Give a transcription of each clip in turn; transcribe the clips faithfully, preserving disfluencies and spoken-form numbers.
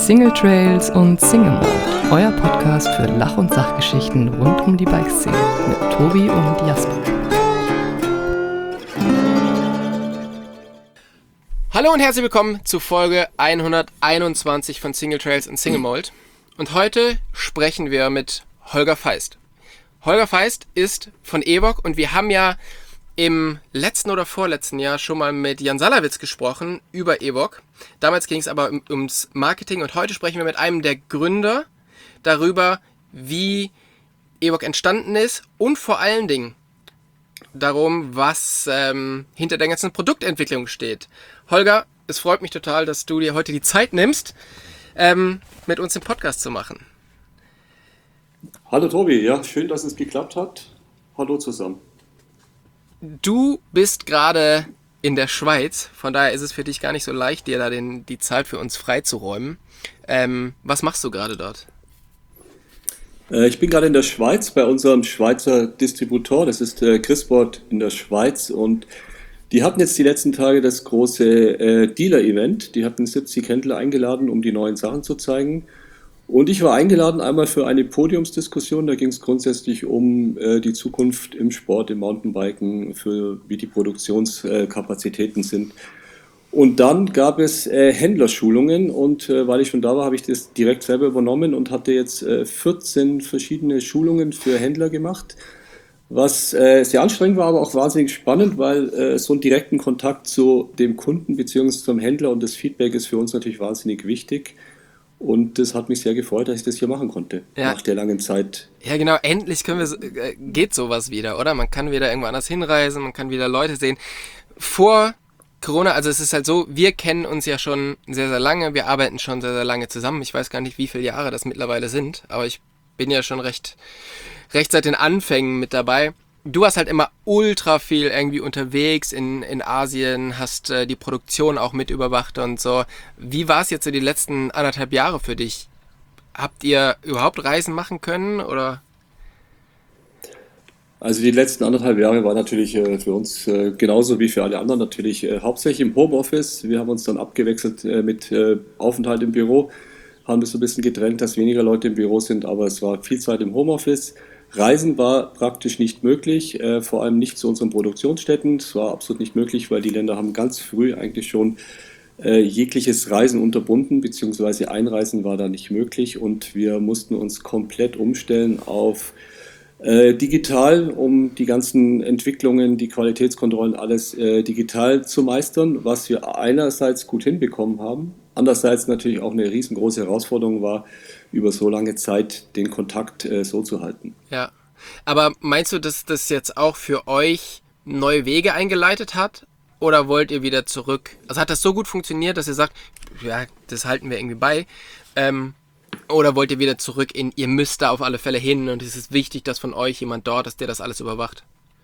Single Trails und Single Mode, euer Podcast für Lach- und Sachgeschichten rund um die Bikeszene mit Tobi und Jasper. Hallo und herzlich willkommen zu Folge hunderteinundzwanzig von Single Trails und Single Mode. Und heute sprechen wir mit Holger Feist. Holger Feist ist von Evoc und wir haben ja im letzten oder vorletzten Jahr schon mal mit Jan Salawitz gesprochen über Evoc. Damals ging es aber um, ums Marketing und heute sprechen wir mit einem der Gründer darüber, wie Evoc entstanden ist und vor allen Dingen darum, was ähm, hinter der ganzen Produktentwicklung steht. Holger, es freut mich total, dass du dir heute die Zeit nimmst, ähm, mit uns den Podcast zu machen. Hallo Tobi, ja, schön, dass es geklappt hat. Hallo zusammen. Du bist gerade in der Schweiz, von daher ist es für dich gar nicht so leicht, dir da den, die Zeit für uns freizuräumen. Ähm, was machst du gerade dort? Äh, ich bin gerade in der Schweiz bei unserem Schweizer Distributor, das ist äh, Chris-Board in der Schweiz, und die hatten jetzt die letzten Tage das große äh, Dealer-Event. Die hatten siebzig Händler eingeladen, um die neuen Sachen zu zeigen. Und ich war eingeladen einmal für eine Podiumsdiskussion, da ging es grundsätzlich um äh, die Zukunft im Sport, im Mountainbiken, für wie die Produktionskapazitäten sind. Und dann gab es äh, Händlerschulungen und äh, weil ich schon da war, habe ich das direkt selber übernommen und hatte jetzt äh, vierzehn verschiedene Schulungen für Händler gemacht, was äh, sehr anstrengend war, aber auch wahnsinnig spannend, weil äh, so einen direkten Kontakt zu dem Kunden bzw. zum Händler und das Feedback ist für uns natürlich wahnsinnig wichtig. Und das hat mich sehr gefreut, dass ich das hier machen konnte, ja. Nach der langen Zeit. Ja genau, endlich können wir, äh, geht sowas wieder, oder? Man kann wieder irgendwo anders hinreisen, man kann wieder Leute sehen. Vor Corona, also es ist halt so, wir kennen uns ja schon sehr, sehr lange, wir arbeiten schon sehr, sehr lange zusammen. Ich weiß gar nicht, wie viele Jahre das mittlerweile sind, aber ich bin ja schon recht, recht seit den Anfängen mit dabei. Du warst halt immer ultra viel irgendwie unterwegs in, in Asien, hast äh, die Produktion auch mit überwacht und so. Wie war es jetzt so die letzten anderthalb Jahre für dich? Habt ihr überhaupt Reisen machen können oder? Also die letzten anderthalb Jahre war natürlich äh, für uns äh, genauso wie für alle anderen natürlich äh, hauptsächlich im Homeoffice. Wir haben uns dann abgewechselt äh, mit äh, Aufenthalt im Büro, haben das so ein bisschen getrennt, dass weniger Leute im Büro sind, aber es war viel Zeit im Homeoffice. Reisen war praktisch nicht möglich, äh, vor allem nicht zu unseren Produktionsstätten. Es war absolut nicht möglich, weil die Länder haben ganz früh eigentlich schon äh, jegliches Reisen unterbunden, beziehungsweise Einreisen war da nicht möglich und wir mussten uns komplett umstellen auf äh, digital, um die ganzen Entwicklungen, die Qualitätskontrollen, alles äh, digital zu meistern, was wir einerseits gut hinbekommen haben, andererseits natürlich auch eine riesengroße Herausforderung war, über so lange Zeit den Kontakt äh, so zu halten. Ja, aber meinst du, dass das jetzt auch für euch neue Wege eingeleitet hat? Oder wollt ihr wieder zurück? Also hat das so gut funktioniert, dass ihr sagt, ja, das halten wir irgendwie bei? Ähm, oder wollt ihr wieder zurück in, ihr müsst da auf alle Fälle hin und es ist wichtig, dass von euch jemand dort ist, der das alles überwacht?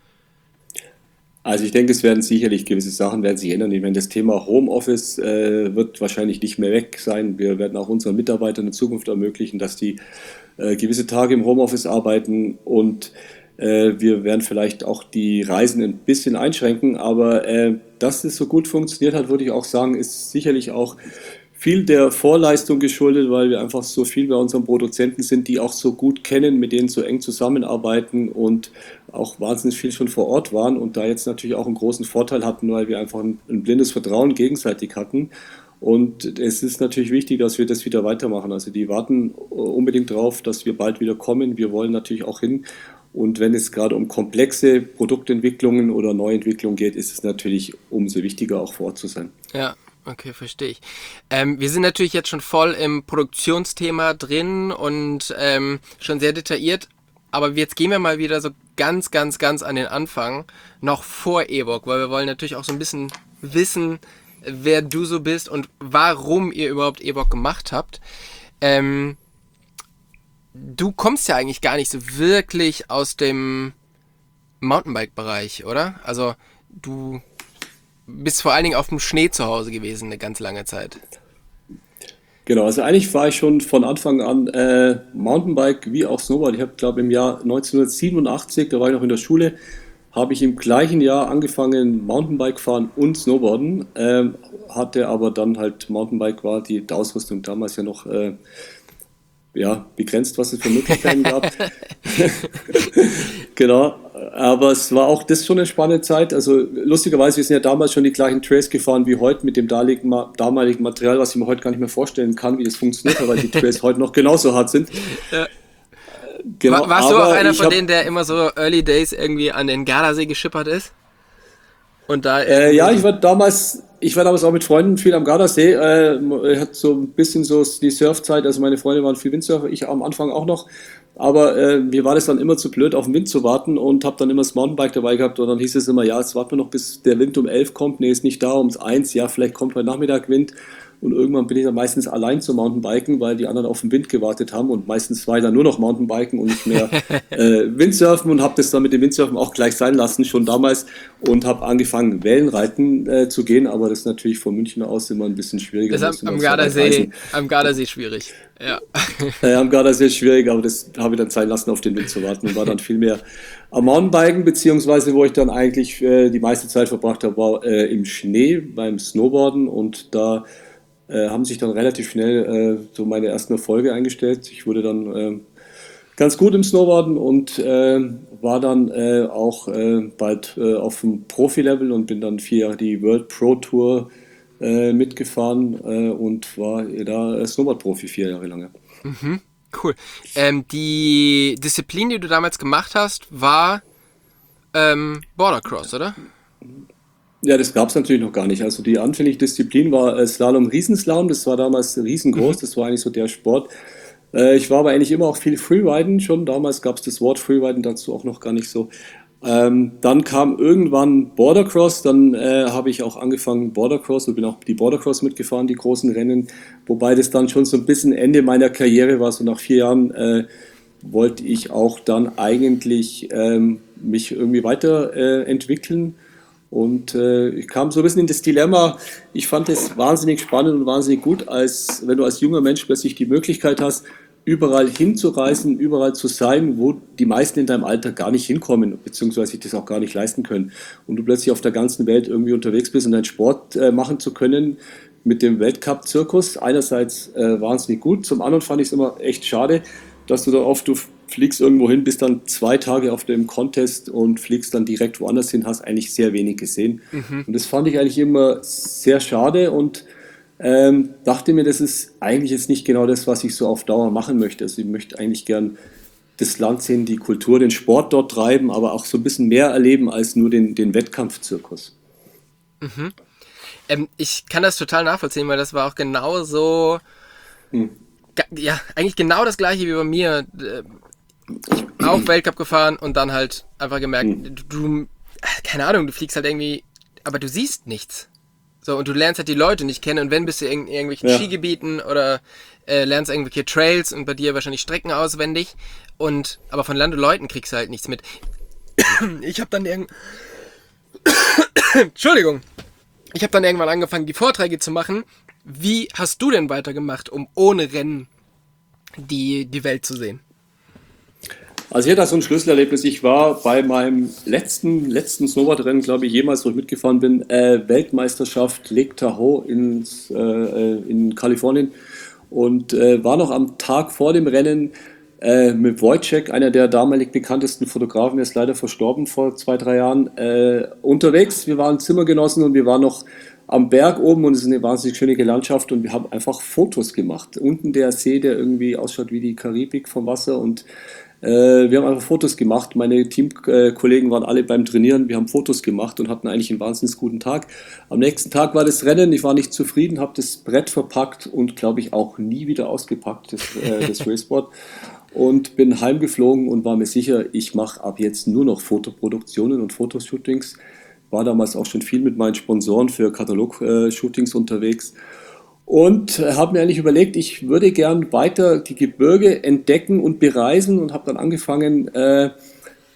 Also ich denke, es werden sicherlich gewisse Sachen werden sich ändern. Ich meine, das Thema Homeoffice äh, wird wahrscheinlich nicht mehr weg sein. Wir werden auch unseren Mitarbeitern in Zukunft ermöglichen, dass die äh, gewisse Tage im Homeoffice arbeiten und äh, wir werden vielleicht auch die Reisen ein bisschen einschränken. Aber äh, dass es so gut funktioniert hat, würde ich auch sagen, ist sicherlich auch viel der Vorleistung geschuldet, weil wir einfach so viel bei unseren Produzenten sind, die auch so gut kennen, mit denen so eng zusammenarbeiten und auch wahnsinnig viel schon vor Ort waren und da jetzt natürlich auch einen großen Vorteil hatten, weil wir einfach ein, ein blindes Vertrauen gegenseitig hatten. Und es ist natürlich wichtig, dass wir das wieder weitermachen. Also die warten unbedingt drauf, dass wir bald wieder kommen. Wir wollen natürlich auch hin. Und wenn es gerade um komplexe Produktentwicklungen oder Neuentwicklungen geht, ist es natürlich umso wichtiger, auch vor Ort zu sein. Ja. Okay, verstehe ich. Ähm, wir sind natürlich jetzt schon voll im Produktionsthema drin und ähm, schon sehr detailliert, aber jetzt gehen wir mal wieder so ganz, ganz, ganz an den Anfang, noch vor Evoc, weil wir wollen natürlich auch so ein bisschen wissen, wer du so bist und warum ihr überhaupt Evoc gemacht habt. Ähm, du kommst ja eigentlich gar nicht so wirklich aus dem Mountainbike-Bereich, oder? Also du bist vor allen Dingen auf dem Schnee zu Hause gewesen, eine ganz lange Zeit. Genau, also eigentlich war ich schon von Anfang an äh, Mountainbike wie auch Snowboard. Ich habe, glaube im Jahr neunzehnhundertsiebenundachtzig, da war ich noch in der Schule, habe ich im gleichen Jahr angefangen Mountainbike fahren und Snowboarden, ähm, hatte aber dann halt Mountainbike war die, die Ausrüstung damals ja noch äh, ja, begrenzt, was es für Möglichkeiten gab. Genau, aber es war auch das schon eine spannende Zeit. Also lustigerweise, wir sind ja damals schon die gleichen Trails gefahren wie heute mit dem damaligen Material, was ich mir heute gar nicht mehr vorstellen kann, wie das funktioniert, weil die Trails heute noch genauso hart sind. Ja. Genau, War, warst du auch einer von hab, denen, der immer so Early Days irgendwie an den Gardasee geschippert ist? Und da äh, ja, ich war damals, ich war damals auch mit Freunden viel am Gardasee. Äh, hat so ein bisschen so die Surfzeit. Also meine Freunde waren viel Windsurfer, ich am Anfang auch noch. Aber äh, mir war das dann immer zu blöd, auf den Wind zu warten und habe dann immer das Mountainbike dabei gehabt. Und dann hieß es immer, ja, jetzt warten wir noch, bis der Wind um elf kommt. Nee, ist nicht da, um eins. Ja, vielleicht kommt heute Nachmittag Wind. Und irgendwann bin ich dann meistens allein zum Mountainbiken, weil die anderen auf den Wind gewartet haben. Und meistens war ich dann nur noch Mountainbiken und nicht mehr äh, Windsurfen und habe das dann mit dem Windsurfen auch gleich sein lassen, schon damals. Und habe angefangen, Wellenreiten äh, zu gehen. Aber das ist natürlich von München aus immer ein bisschen schwieriger. Das ist am, am, Gardasee, am Gardasee schwierig. Ja. Äh, am Gardasee schwierig, aber das habe ich dann sein lassen, auf den Wind zu warten. Und war dann viel mehr am Mountainbiken, beziehungsweise wo ich dann eigentlich äh, die meiste Zeit verbracht habe, war äh, im Schnee beim Snowboarden. Und da Äh, haben sich dann relativ schnell äh, so meine ersten Erfolge eingestellt. Ich wurde dann äh, ganz gut im Snowboarden und äh, war dann äh, auch äh, bald äh, auf dem Profi-Level und bin dann vier Jahre die World Pro Tour äh, mitgefahren äh, und war da äh, Snowboard-Profi vier Jahre lang. Mhm, cool. Ähm, die Disziplin, die du damals gemacht hast, war ähm, Bordercross, oder? Ja, das gab es natürlich noch gar nicht. Also die anfängliche Disziplin war äh, Slalom, Riesenslalom. Das war damals riesengroß. Das war eigentlich so der Sport. Äh, ich war aber eigentlich immer auch viel Freeriden schon. Damals gab es das Wort Freeriden dazu auch noch gar nicht so. Ähm, dann kam irgendwann Bordercross. Dann äh, habe ich auch angefangen Bordercross und bin auch die Bordercross mitgefahren, die großen Rennen. Wobei das dann schon so ein bisschen Ende meiner Karriere war. So nach vier Jahren äh, wollte ich auch dann eigentlich ähm, mich irgendwie weiterentwickeln. Äh, Und äh, ich kam so ein bisschen in das Dilemma, ich fand es wahnsinnig spannend und wahnsinnig gut, als wenn du als junger Mensch plötzlich die Möglichkeit hast, überall hinzureisen, überall zu sein, wo die meisten in deinem Alter gar nicht hinkommen, beziehungsweise sich das auch gar nicht leisten können. Und du plötzlich auf der ganzen Welt irgendwie unterwegs bist und deinen Sport äh, machen zu können mit dem Weltcup-Zirkus. Einerseits äh, wahnsinnig gut, zum anderen fand ich es immer echt schade, dass du da oft, du fliegst irgendwo hin, bist dann zwei Tage auf dem Contest und fliegst dann direkt woanders hin, hast eigentlich sehr wenig gesehen. Mhm. Und das fand ich eigentlich immer sehr schade und ähm, dachte mir, das ist eigentlich jetzt nicht genau das, was ich so auf Dauer machen möchte. Also ich möchte eigentlich gern das Land sehen, die Kultur, den Sport dort treiben, aber auch so ein bisschen mehr erleben als nur den, den Wettkampfzirkus. Mhm. Ähm, ich kann das total nachvollziehen, weil das war auch genau so... Hm. Ja, eigentlich genau das gleiche wie bei mir. Ich bin auch Weltcup gefahren und dann halt einfach gemerkt, mhm. du, keine Ahnung, du fliegst halt irgendwie, aber du siehst nichts. So, und du lernst halt die Leute nicht kennen und wenn bist du in irgendwelchen ja. Skigebieten oder äh, lernst irgendwelche Trails und bei dir wahrscheinlich Strecken auswendig und, aber von Land und Leuten kriegst du halt nichts mit. Ich hab dann irgend... Entschuldigung. Ich habe dann irgendwann angefangen, die Vorträge zu machen. Wie hast du denn weitergemacht, um ohne Rennen die, die Welt zu sehen? Also ich hatte da so ein Schlüsselerlebnis. Ich war bei meinem letzten, letzten Snowboardrennen, glaube ich, jemals, wo ich mitgefahren bin, äh, Weltmeisterschaft Lake Tahoe ins, äh, in Kalifornien und äh, war noch am Tag vor dem Rennen äh, mit Wojciech, einer der damalig bekanntesten Fotografen, der ist leider verstorben vor zwei, drei Jahren, äh, unterwegs. Wir waren Zimmergenossen und wir waren noch am Berg oben und es ist eine wahnsinnig schöne Landschaft und wir haben einfach Fotos gemacht. Unten der See, der irgendwie ausschaut wie die Karibik vom Wasser und äh, wir haben einfach Fotos gemacht. Meine Teamkollegen waren alle beim Trainieren, wir haben Fotos gemacht und hatten eigentlich einen wahnsinnig guten Tag. Am nächsten Tag war das Rennen, ich war nicht zufrieden, habe das Brett verpackt und glaube ich auch nie wieder ausgepackt, das, äh, das Raceboard. Und bin heimgeflogen und war mir sicher, ich mache ab jetzt nur noch Fotoproduktionen und Fotoshootings. War damals auch schon viel mit meinen Sponsoren für Katalog-Shootings unterwegs und habe mir eigentlich überlegt, ich würde gern weiter die Gebirge entdecken und bereisen und habe dann angefangen, äh,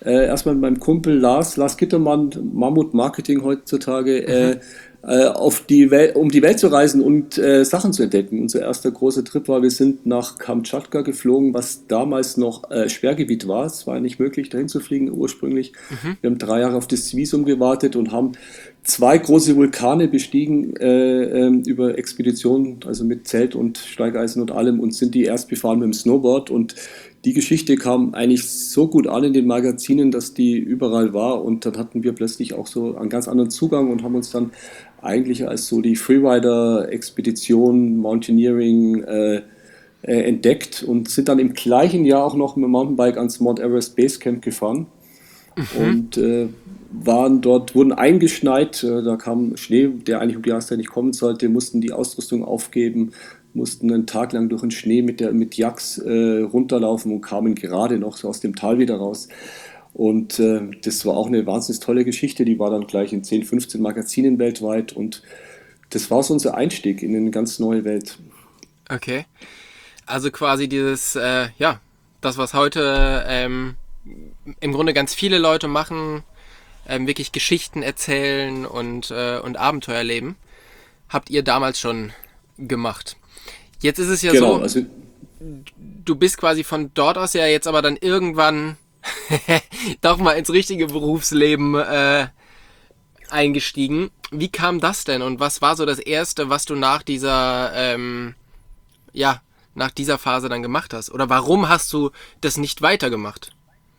äh, erstmal mit meinem Kumpel Lars, Lars Gittermann, Mammut Marketing heutzutage, äh, äh, auf die Welt, um die Welt zu reisen und äh, Sachen zu entdecken. Unser erster großer Trip war, wir sind nach Kamtschatka geflogen, was damals noch äh, Sperrgebiet war. Es war nicht möglich, dahin zu fliegen ursprünglich. Mhm. Wir haben drei Jahre auf das Visum gewartet und haben zwei große Vulkane bestiegen äh, äh, über Expeditionen, also mit Zelt und Steigeisen und allem, und sind die erst befahren mit dem Snowboard. Und die Geschichte kam eigentlich so gut an in den Magazinen, dass die überall war, und dann hatten wir plötzlich auch so einen ganz anderen Zugang und haben uns dann eigentlich als so die Freerider-Expedition, Mountaineering äh, äh, entdeckt und sind dann im gleichen Jahr auch noch mit dem Mountainbike ans Mount Everest Base Camp gefahren. Mhm. Und äh, waren dort, wurden eingeschneit, äh, da kam Schnee, der eigentlich um die Jahreszeit nicht kommen sollte, mussten die Ausrüstung aufgeben, mussten einen Tag lang durch den Schnee mit, der, mit Yaks äh, runterlaufen und kamen gerade noch so aus dem Tal wieder raus. Und äh, das war auch eine wahnsinnig tolle Geschichte, die war dann gleich in zehn, fünfzehn Magazinen weltweit, und das war so unser Einstieg in eine ganz neue Welt. Okay, also quasi dieses, äh, ja, das, was heute ähm, im Grunde ganz viele Leute machen, ähm, wirklich Geschichten erzählen und, äh, und Abenteuer leben, habt ihr damals schon gemacht. Jetzt ist es ja genau, so, also, du bist quasi von dort aus ja jetzt aber dann irgendwann doch mal ins richtige Berufsleben äh, eingestiegen. Wie kam das denn und was war so das Erste, was du nach dieser, ähm, ja, nach dieser Phase dann gemacht hast? Oder warum hast du das nicht weitergemacht?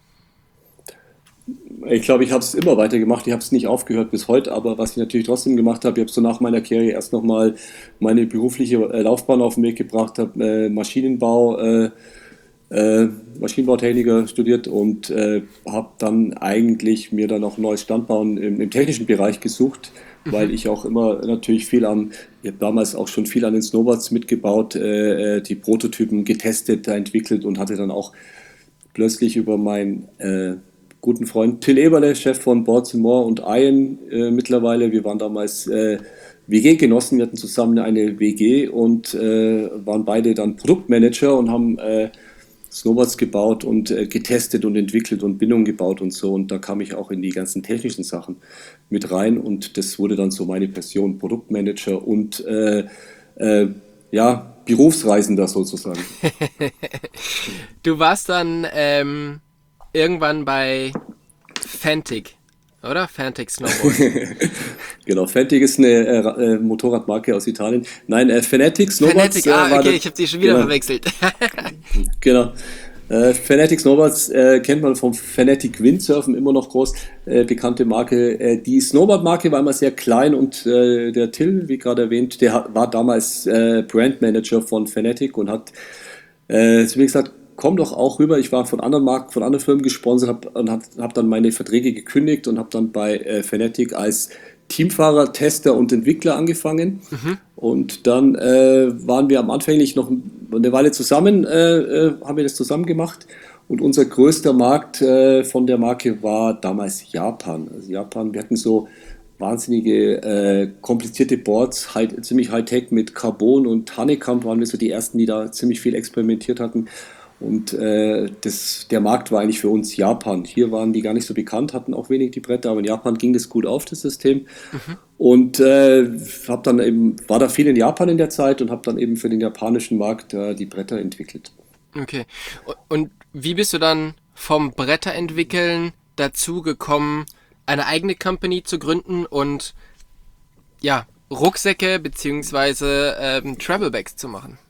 Ich glaube, ich habe es immer weitergemacht. Ich habe es nicht aufgehört bis heute, aber was ich natürlich trotzdem gemacht habe, ich habe so nach meiner Karriere erst nochmal meine berufliche Laufbahn auf den Weg gebracht, habe äh, Maschinenbau, äh, äh, Maschinenbautechniker studiert und äh, habe dann eigentlich mir dann auch ein neues Standbein im, im technischen Bereich gesucht, mhm. weil ich auch immer natürlich viel am, ich habe damals auch schon viel an den Snowboards mitgebaut, äh, die Prototypen getestet, entwickelt und hatte dann auch plötzlich über meinen äh, guten Freund Till Eberle, Chef von Boards and More und Iron äh, mittlerweile. Wir waren damals äh, W G-Genossen, wir hatten zusammen eine W G und äh, waren beide dann Produktmanager und haben äh, Snowboards gebaut und äh, getestet und entwickelt und Bindungen gebaut und so. Und da kam ich auch in die ganzen technischen Sachen mit rein und das wurde dann so meine Passion, Produktmanager und äh, äh, ja, Berufsreisender sozusagen. Du warst dann ähm irgendwann bei Fantic, oder? Fantic Snowboard. Genau, Fantic ist eine äh, Motorradmarke aus Italien. Nein, äh, Fanatic Snowboards. Fanatic, ah, okay, ich habe die schon wieder genau. verwechselt. Genau. Äh, Fanatic Snowboards äh, kennt man vom Fanatic Windsurfen, immer noch groß äh, bekannte Marke. Äh, die Snowboard-Marke war immer sehr klein und äh, der Till, wie gerade erwähnt, der hat, war damals äh, Brandmanager von Fanatic und hat äh, zu mir gesagt, komm doch auch rüber. Ich war von anderen Marken, von anderen Firmen gesponsert hab, und habe hab dann meine Verträge gekündigt und habe dann bei äh, Fanatic als Teamfahrer, Tester und Entwickler angefangen. Mhm. Und dann äh, waren wir am Anfänglich noch eine Weile zusammen, äh, äh, haben wir das zusammen gemacht. Und unser größter Markt äh, von der Marke war damals Japan. Also Japan, wir hatten so wahnsinnige, äh, komplizierte Boards, high, ziemlich Hightech mit Carbon und Honeycomb waren wir so die ersten, die da ziemlich viel experimentiert hatten. Und äh, das, der Markt war eigentlich für uns Japan. Hier waren die gar nicht so bekannt, hatten auch wenig die Bretter, aber in Japan ging das gut auf, das System. Mhm. Und äh, hab dann eben, war da viel in Japan in der Zeit und habe dann eben für den japanischen Markt äh, die Bretter entwickelt. Okay. Und wie bist du dann vom Bretterentwickeln dazu gekommen, eine eigene Company zu gründen und ja, Rucksäcke beziehungsweise ähm, Travelbags zu machen?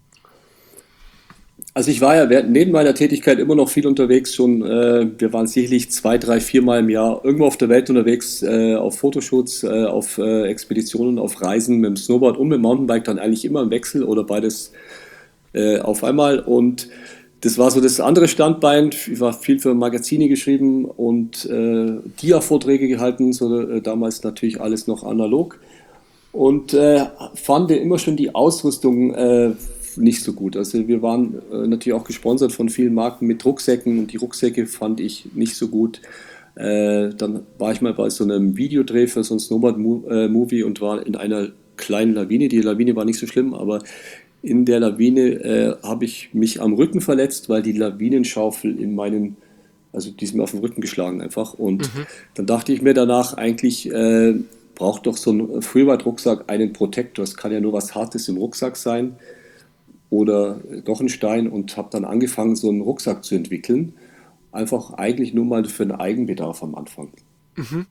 Also ich war ja neben meiner Tätigkeit immer noch viel unterwegs schon. Äh, wir waren sicherlich zwei, drei, vier Mal im Jahr irgendwo auf der Welt unterwegs, äh, auf Fotoshoots, äh, auf äh, Expeditionen, auf Reisen mit dem Snowboard und mit dem Mountainbike dann eigentlich immer im Wechsel oder beides äh, auf einmal. Und das war so das andere Standbein. Ich war viel für Magazine geschrieben und äh, Dia-Vorträge gehalten, so äh, damals natürlich alles noch analog. Und äh, fand immer schon die Ausrüstung äh, nicht so gut. Also wir waren äh, natürlich auch gesponsert von vielen Marken mit Rucksäcken und die Rucksäcke fand ich nicht so gut. Äh, dann war ich mal bei so einem Videodreh für so ein Snowboard-Movie und war in einer kleinen Lawine. Die Lawine war nicht so schlimm, aber in der Lawine äh, habe ich mich am Rücken verletzt, weil die Lawinenschaufel in meinen Also die ist mir auf den Rücken geschlagen einfach. Und mhm. dann dachte ich mir danach, eigentlich äh, braucht doch so ein Freeride-Rucksack einen Protektor. Es kann ja nur was Hartes im Rucksack sein oder doch ein Stein, und habe dann angefangen, so einen Rucksack zu entwickeln. Einfach eigentlich nur mal für den Eigenbedarf am Anfang. Mhm.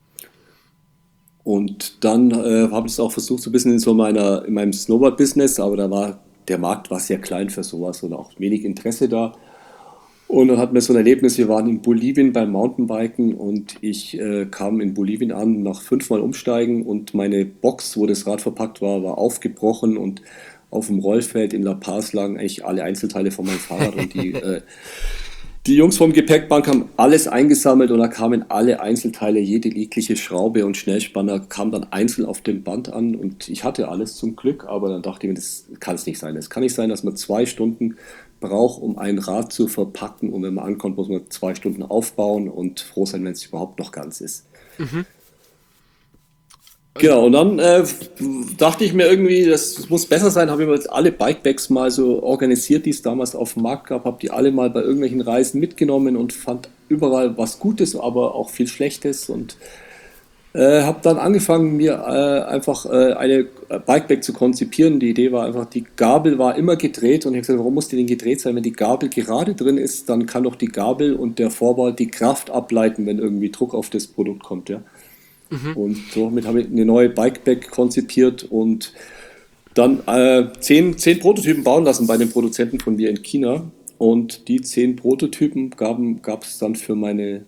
Und dann äh, habe ich es auch versucht, so ein bisschen in, so meiner, in meinem Snowboard-Business, aber da war der Markt war sehr klein für sowas und auch wenig Interesse da. Und dann hatten wir so ein Erlebnis, wir waren in Bolivien beim Mountainbiken und ich äh, kam in Bolivien an nach fünfmal Umsteigen und meine Box, wo das Rad verpackt war, war aufgebrochen und auf dem Rollfeld in La Paz lagen eigentlich alle Einzelteile von meinem Fahrrad und die... Äh, Die Jungs vom Gepäckbank haben alles eingesammelt und da kamen alle Einzelteile, jede jegliche Schraube und Schnellspanner kam dann einzeln auf dem Band an und ich hatte alles zum Glück, aber dann dachte ich mir, das kann es nicht sein. Es kann nicht sein, dass man zwei Stunden braucht, um ein Rad zu verpacken, und wenn man ankommt, muss man zwei Stunden aufbauen und froh sein, wenn es überhaupt noch ganz ist. Mhm. Genau, und dann äh, dachte ich mir irgendwie, das muss besser sein, habe ich mir jetzt alle Bikebags mal so organisiert, die es damals auf dem Markt gab, habe die alle mal bei irgendwelchen Reisen mitgenommen und fand überall was Gutes, aber auch viel Schlechtes, und äh, habe dann angefangen, mir äh, einfach äh, eine Bikebag zu konzipieren. Die Idee war einfach, die Gabel war immer gedreht und ich habe gesagt, warum muss die denn gedreht sein? Wenn die Gabel gerade drin ist, dann kann doch die Gabel und der Vorbau die Kraft ableiten, wenn irgendwie Druck auf das Produkt kommt, ja. Mhm. Und somit habe ich eine neue Bikebag konzipiert und dann äh, zehn, zehn Prototypen bauen lassen bei den Produzenten von mir in China. Und die zehn Prototypen gab es dann für meine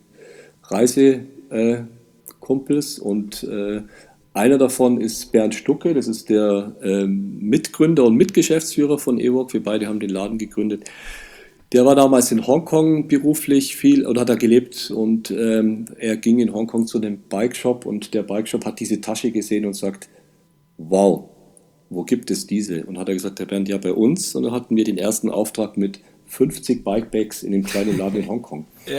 Reisekumpels. Äh, und äh, einer davon ist Bernd Stucke, das ist der äh, Mitgründer und Mitgeschäftsführer von Ewok. Wir beide haben den Laden gegründet. Der war damals in Hongkong beruflich viel oder hat da gelebt, und ähm, er ging in Hongkong zu dem Bike-Shop und der Bike-Shop hat diese Tasche gesehen und sagt, wow, wo gibt es diese? Und hat er gesagt, der Bernd, ja, bei uns. Und dann hatten wir den ersten Auftrag mit fünfzig Bikebags in dem kleinen Laden in Hongkong. Ja.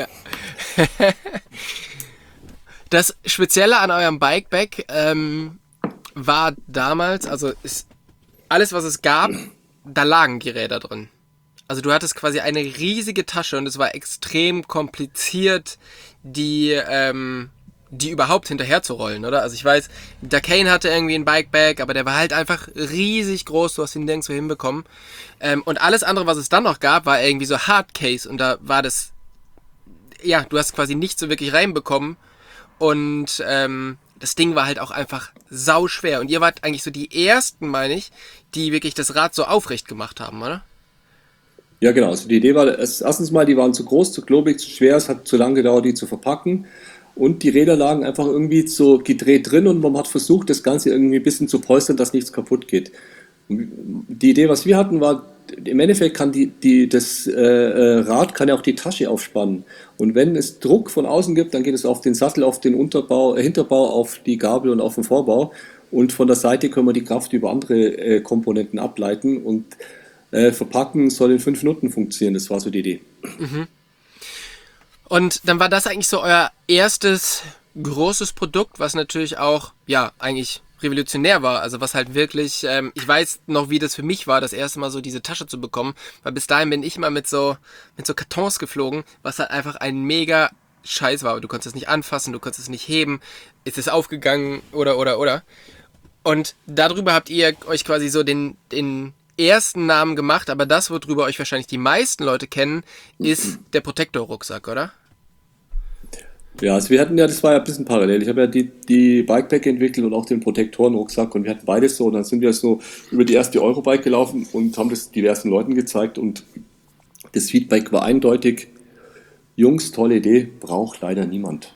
Das Spezielle an eurem Bikebag ähm, war damals, also ist alles, was es gab, da lagen die Räder drin. Also du hattest quasi eine riesige Tasche und es war extrem kompliziert, die, ähm, die überhaupt hinterher zu rollen, oder? Also ich weiß, der Kane hatte irgendwie ein Bikebag, aber der war halt einfach riesig groß, du hast ihn nirgendwo hinbekommen. Ähm, und alles andere, was es dann noch gab, war irgendwie so Hardcase und da war das, ja, du hast quasi nicht so wirklich reinbekommen und ähm, das Ding war halt auch einfach sauschwer. Und ihr wart eigentlich so die Ersten, meine ich, die wirklich das Rad so aufrecht gemacht haben, oder? Ja, genau. Also die Idee war, erstens mal, die waren zu groß, zu klobig, zu schwer, es hat zu lange gedauert, die zu verpacken. Und die Räder lagen einfach irgendwie so gedreht drin und man hat versucht, das Ganze irgendwie ein bisschen zu polstern, dass nichts kaputt geht. Und die Idee, was wir hatten, war, im Endeffekt kann die, die, das äh, Rad kann ja auch die Tasche aufspannen. Und wenn es Druck von außen gibt, dann geht es auf den Sattel, auf den Unterbau, äh, Hinterbau, auf die Gabel und auf den Vorbau. Und von der Seite können wir die Kraft über andere äh, Komponenten ableiten und Äh, verpacken soll in fünf Minuten funktionieren, das war so die Idee. Mhm. Und dann war das eigentlich so euer erstes großes Produkt, was natürlich auch, ja, eigentlich revolutionär war, also was halt wirklich, ähm, ich weiß noch, wie das für mich war, das erste Mal so diese Tasche zu bekommen, weil bis dahin bin ich mal mit so, mit so Kartons geflogen, was halt einfach ein mega Scheiß war, du konntest es nicht anfassen, du konntest es nicht heben, ist es aufgegangen oder, oder, oder. Und darüber habt ihr euch quasi so den, den ersten Namen gemacht, aber das, worüber euch wahrscheinlich die meisten Leute kennen, ist der Protector-Rucksack, oder? Ja, also wir hatten ja, das war ja ein bisschen parallel. Ich habe ja die, die Bikepack entwickelt und auch den Protektoren-Rucksack und wir hatten beides so und dann sind wir so über die erste Eurobike gelaufen und haben das diversen Leuten gezeigt und das Feedback war eindeutig, Jungs, tolle Idee, braucht leider niemand.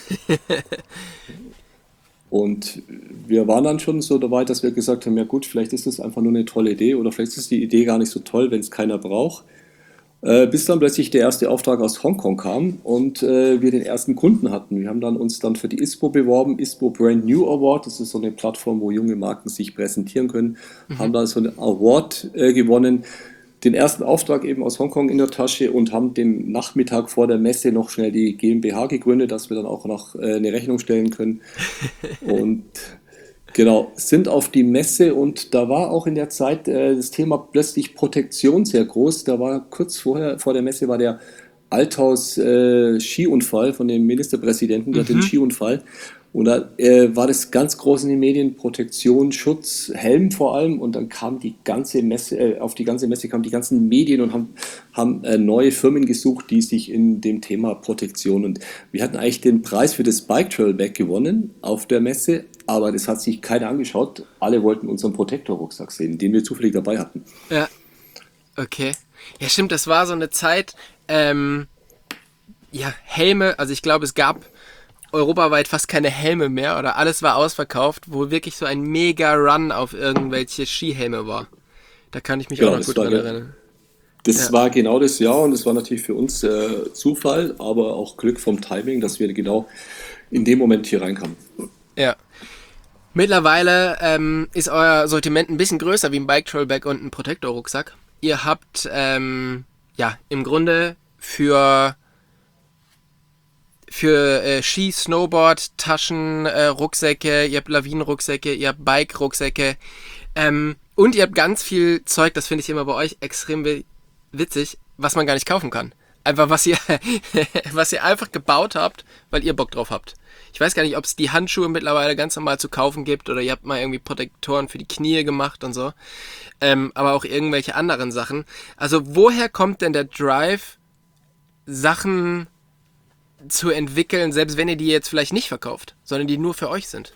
Und wir waren dann schon so dabei, dass wir gesagt haben, ja gut, vielleicht ist das einfach nur eine tolle Idee oder vielleicht ist die Idee gar nicht so toll, wenn es keiner braucht. Äh, bis dann plötzlich der erste Auftrag aus Hongkong kam und äh, wir den ersten Kunden hatten. Wir haben dann uns dann für die I S P O beworben, I S P O Brand New Award, das ist so eine Plattform, wo junge Marken sich präsentieren können, mhm. haben dann so einen Award äh, gewonnen, den ersten Auftrag eben aus Hongkong in der Tasche und haben den Nachmittag vor der Messe noch schnell die GmbH gegründet, dass wir dann auch noch äh, eine Rechnung stellen können. Und genau, sind auf die Messe und da war auch in der Zeit äh, das Thema plötzlich Protektion sehr groß. Da war kurz vorher, vor der Messe war der Althaus äh, Skiunfall von dem Ministerpräsidenten, der mhm. hatte einen Skiunfall. Und da äh, war das ganz groß in den Medien, Protektion, Schutz, Helm vor allem. Und dann kam die ganze Messe, äh, auf die ganze Messe kamen die ganzen Medien und haben, haben äh, neue Firmen gesucht, die sich in dem Thema Protektion. Und wir hatten eigentlich den Preis für das Bike Trail Bag gewonnen auf der Messe, aber das hat sich keiner angeschaut. Alle wollten unseren Protektor-Rucksack sehen, den wir zufällig dabei hatten. Ja, okay. Ja, stimmt, das war so eine Zeit, ähm, ja, Helme, also ich glaube, es gab europaweit fast keine Helme mehr oder alles war ausverkauft, wo wirklich so ein Mega-Run auf irgendwelche Skihelme war. Da kann ich mich genau, auch noch gut dran erinnern. Das ja. war genau das Jahr und das war natürlich für uns äh, Zufall, aber auch Glück vom Timing, dass wir genau in dem Moment hier reinkamen. Ja. Mittlerweile ähm, ist euer Sortiment ein bisschen größer wie ein Bike Trail Bag und ein Protektor-Rucksack. Ihr habt ähm, ja im Grunde für für äh, Ski, Snowboard, Taschen, äh, Rucksäcke, ihr habt Lawinenrucksäcke, ihr habt Bike-Rucksäcke ähm, und ihr habt ganz viel Zeug, das finde ich immer bei euch extrem witzig, was man gar nicht kaufen kann. Einfach was ihr was ihr einfach gebaut habt, weil ihr Bock drauf habt. Ich weiß gar nicht, ob es die Handschuhe mittlerweile ganz normal zu kaufen gibt oder ihr habt mal irgendwie Protektoren für die Knie gemacht und so. Ähm, aber auch irgendwelche anderen Sachen. Also woher kommt denn der Drive, Sachen zu entwickeln, selbst wenn ihr die jetzt vielleicht nicht verkauft, sondern die nur für euch sind?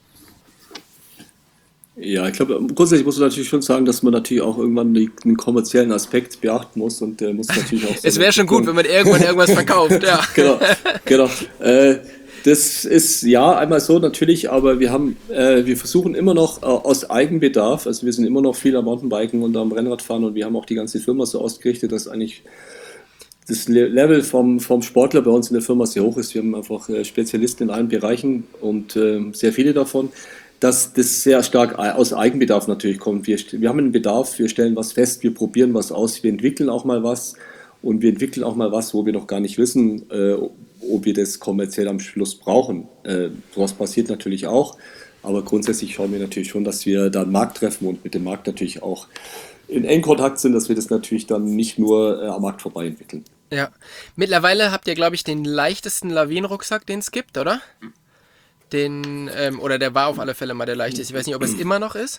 Ja, ich glaube, grundsätzlich muss man natürlich schon sagen, dass man natürlich auch irgendwann den kommerziellen Aspekt beachten muss und äh, muss natürlich auch... Es wäre schon gut, wenn man irgendwann irgendwas verkauft, ja. Genau, genau. Äh, das ist ja einmal so natürlich, aber wir haben, äh, wir versuchen immer noch äh, aus Eigenbedarf, also wir sind immer noch viel am Mountainbiken und am Rennradfahren und wir haben auch die ganze Firma so ausgerichtet, dass eigentlich das Level vom, vom Sportler bei uns in der Firma sehr hoch ist. Wir haben einfach äh, Spezialisten in allen Bereichen und äh, sehr viele davon, dass das sehr stark aus Eigenbedarf natürlich kommt. Wir, wir haben einen Bedarf, wir stellen was fest, wir probieren was aus, wir entwickeln auch mal was und wir entwickeln auch mal was, wo wir noch gar nicht wissen, äh, ob wir das kommerziell am Schluss brauchen. Äh, sowas passiert natürlich auch, aber grundsätzlich schauen wir natürlich schon, dass wir da einen Markt treffen und mit dem Markt natürlich auch in engen Kontakt sind, dass wir das natürlich dann nicht nur äh, am Markt vorbei entwickeln. Ja, mittlerweile habt ihr, glaube ich, den leichtesten Lawinenrucksack, den es gibt, oder? Den, ähm, oder der war auf alle Fälle mal der leichteste. Ich weiß nicht, ob es immer noch ist.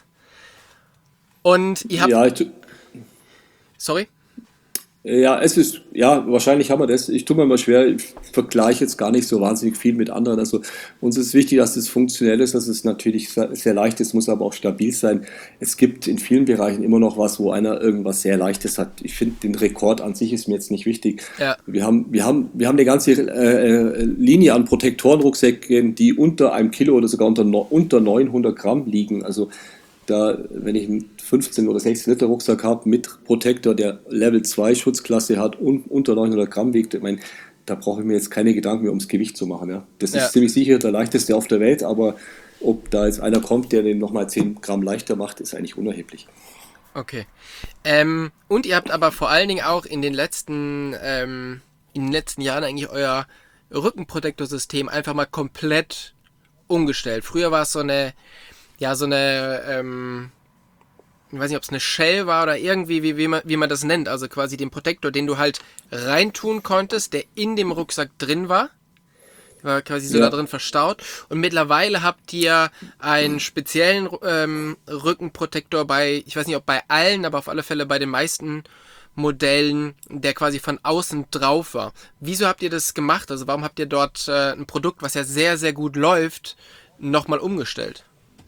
Und ihr habt... Ja, ich, Sorry? Ja, es ist, ja, wahrscheinlich haben wir das. Ich tue mir mal schwer, ich vergleiche jetzt gar nicht so wahnsinnig viel mit anderen. Also uns ist wichtig, dass es funktionell ist, dass es natürlich sehr leicht ist, muss aber auch stabil sein. Es gibt in vielen Bereichen immer noch was, wo einer irgendwas sehr Leichtes hat. Ich finde, den Rekord an sich ist mir jetzt nicht wichtig. Ja. Wir haben, wir haben, wir haben eine ganze äh, Linie an Protektorenrucksäcken, die unter einem Kilo oder sogar unter, unter neunhundert Gramm liegen. Also da, wenn ich einen fünfzehn oder sechzehn Liter Rucksack habe mit Protektor, der Level zwei Schutzklasse hat und unter neunhundert Gramm wiegt, ich meine, da brauche ich mir jetzt keine Gedanken mehr ums Gewicht zu machen. Ja. Das ist ja ziemlich sicher der leichteste auf der Welt, aber ob da jetzt einer kommt, der den nochmal zehn Gramm leichter macht, ist eigentlich unerheblich. Okay. Ähm, und ihr habt aber vor allen Dingen auch in den letzten, ähm, in den letzten Jahren eigentlich euer Rückenprotektorsystem einfach mal komplett umgestellt. Früher war es so eine ja, so eine, ähm, ich weiß nicht, ob es eine Shell war oder irgendwie, wie, wie, man, wie man das nennt, also quasi den Protektor, den du halt reintun konntest, der in dem Rucksack drin war, der war quasi so ja. da drin verstaut und mittlerweile habt ihr einen speziellen ähm, Rückenprotektor bei, ich weiß nicht, ob bei allen, aber auf alle Fälle bei den meisten Modellen, der quasi von außen drauf war. Wieso habt ihr das gemacht? Also warum habt ihr dort äh, ein Produkt, was ja sehr, sehr gut läuft, nochmal umgestellt?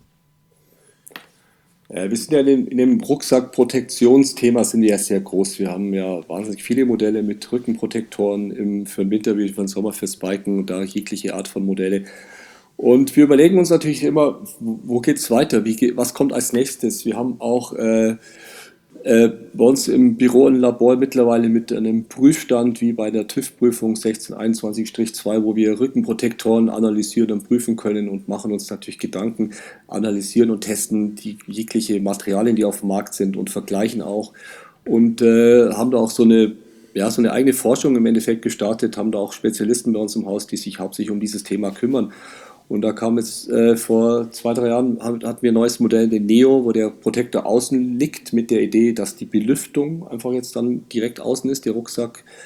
Ja, wir sind ja in dem, in dem Rucksack-Protektionsthema sind wir ja sehr groß. Wir haben ja wahnsinnig viele Modelle mit Rückenprotektoren im, für den Winter wie für den Sommer fürs Biken und da jegliche Art von Modelle. Und wir überlegen uns natürlich immer, wo geht es weiter? Wie geht, was kommt als nächstes? Wir haben auch äh, äh, bei uns im Büro ein Labor mittlerweile mit einem Prüfstand wie bei der TÜV-Prüfung sechzehn einundzwanzig zwei, wo wir Rückenprotektoren analysieren und prüfen können und machen uns natürlich Gedanken, analysieren und testen die jegliche Materialien, die auf dem Markt sind und vergleichen auch und äh, haben da auch so eine, ja, so eine eigene Forschung im Endeffekt gestartet, haben da auch Spezialisten bei uns im Haus, die sich hauptsächlich um dieses Thema kümmern. Und da kam jetzt äh, vor zwei, drei Jahren, hatten wir ein neues Modell, den Neo, wo der Protektor außen liegt, mit der Idee, dass die Belüftung einfach jetzt dann direkt außen ist. Der Rucksack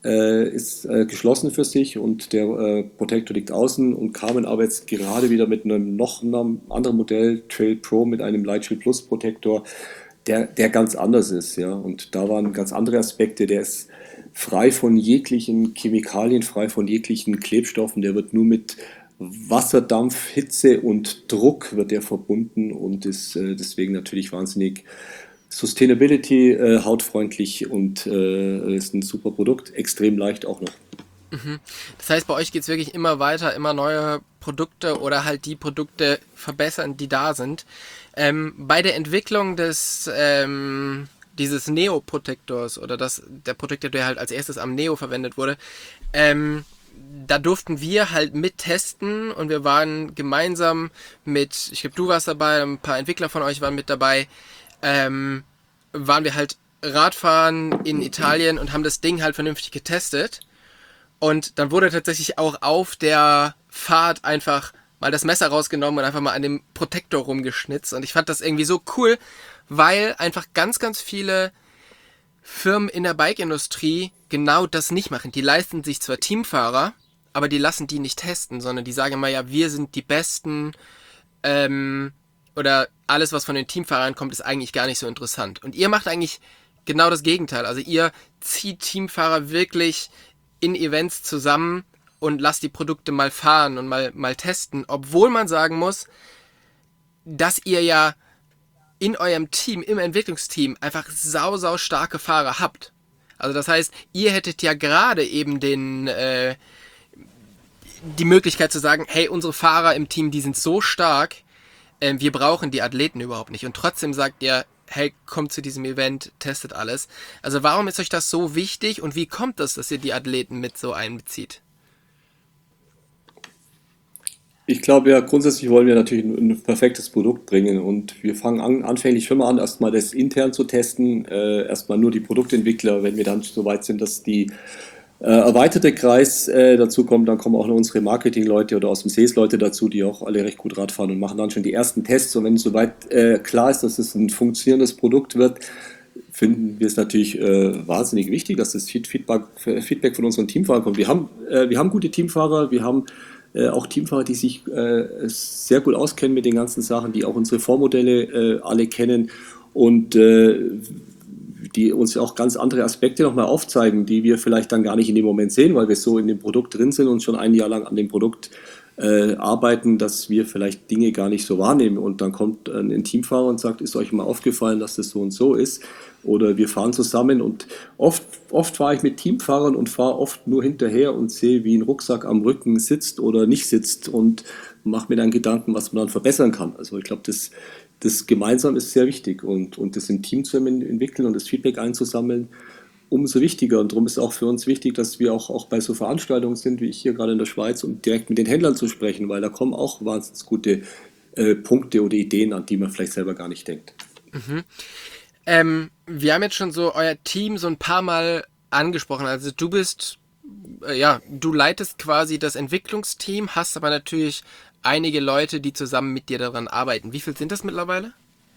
äh, ist äh, geschlossen für sich und der äh, Protector liegt außen und kamen aber jetzt gerade wieder mit einem noch einem anderen Modell, Trail Pro, mit einem Lightshield Plus Protector, der, der ganz anders ist. Ja? Und da waren ganz andere Aspekte. Der ist frei von jeglichen Chemikalien, frei von jeglichen Klebstoffen. Der wird nur mit Wasserdampf, Hitze und Druck wird der verbunden und ist äh, deswegen natürlich wahnsinnig Sustainability, äh, hautfreundlich und äh, ist ein super Produkt, extrem leicht auch noch. Mhm. Das heißt, bei euch geht es wirklich immer weiter, immer neue Produkte oder halt die Produkte verbessern, die da sind. Ähm, bei der Entwicklung des ähm, dieses Neo-Protektors oder das, der Protektor, der halt als erstes am Neo verwendet wurde, ähm, da durften wir halt mittesten und wir waren gemeinsam mit, ich glaube, du warst dabei, ein paar Entwickler von euch waren mit dabei, ähm, waren wir halt Radfahren in Italien und haben das Ding halt vernünftig getestet. Und dann wurde tatsächlich auch auf der Fahrt einfach mal das Messer rausgenommen und einfach mal an dem Protektor rumgeschnitzt. Und ich fand das irgendwie so cool, weil einfach ganz, ganz viele Firmen in der Bike-Industrie genau das nicht machen. Die leisten sich zwar Teamfahrer, aber die lassen die nicht testen, sondern die sagen immer, ja, wir sind die Besten, ähm, oder alles, was von den Teamfahrern kommt, ist eigentlich gar nicht so interessant. Und ihr macht eigentlich genau das Gegenteil. Also ihr zieht Teamfahrer wirklich in Events zusammen und lasst die Produkte mal fahren und mal, mal testen, obwohl man sagen muss, dass ihr ja in eurem Team, im Entwicklungsteam einfach sau, sau starke Fahrer habt. Also das heißt, ihr hättet ja gerade eben den äh, die Möglichkeit zu sagen, hey, unsere Fahrer im Team, die sind so stark, äh, wir brauchen die Athleten überhaupt nicht. Und trotzdem sagt ihr, hey, kommt zu diesem Event, testet alles. Also warum ist euch das so wichtig und wie kommt das, dass ihr die Athleten mit so einbezieht? Ich glaube ja, grundsätzlich wollen wir natürlich ein, ein perfektes Produkt bringen und wir fangen an, anfänglich schon mal an, erstmal das intern zu testen, äh, erstmal nur die Produktentwickler, wenn wir dann so weit sind, dass die äh, erweiterte Kreis äh, dazu kommt, dann kommen auch noch unsere Marketingleute oder aus dem Sales Leute dazu, die auch alle recht gut Rad fahren und machen dann schon die ersten Tests und wenn es soweit äh, klar ist, dass es ein funktionierendes Produkt wird, finden wir es natürlich äh, wahnsinnig wichtig, dass das Feedback, Feedback von unseren Teamfahrern kommt. Wir haben, äh, wir haben gute Teamfahrer, wir haben Äh, auch Teamfahrer, die sich äh, sehr gut auskennen mit den ganzen Sachen, die auch unsere Vormodelle äh, alle kennen und äh, die uns auch ganz andere Aspekte nochmal aufzeigen, die wir vielleicht dann gar nicht in dem Moment sehen, weil wir so in dem Produkt drin sind und schon ein Jahr lang an dem Produkt äh, arbeiten, dass wir vielleicht Dinge gar nicht so wahrnehmen. Und dann kommt ein, ein Teamfahrer und sagt, ist euch mal aufgefallen, dass das so und so ist? Oder wir fahren zusammen und oft, oft fahre ich mit Teamfahrern und fahre oft nur hinterher und sehe, wie ein Rucksack am Rücken sitzt oder nicht sitzt und mache mir dann Gedanken, was man dann verbessern kann. Also ich glaube, das, das gemeinsam ist sehr wichtig und, und das im Team zu entwickeln und das Feedback einzusammeln, umso wichtiger. Und darum ist auch für uns wichtig, dass wir auch, auch bei so Veranstaltungen sind, wie ich hier gerade in der Schweiz, um direkt mit den Händlern zu sprechen, weil da kommen auch wahnsinnig gute äh, Punkte oder Ideen, an die man vielleicht selber gar nicht denkt. Mhm. Ähm, wir haben jetzt schon so euer Team so ein paar Mal angesprochen. Also du bist, äh, ja, du leitest quasi das Entwicklungsteam, hast aber natürlich einige Leute, die zusammen mit dir daran arbeiten. Wie viel sind das mittlerweile?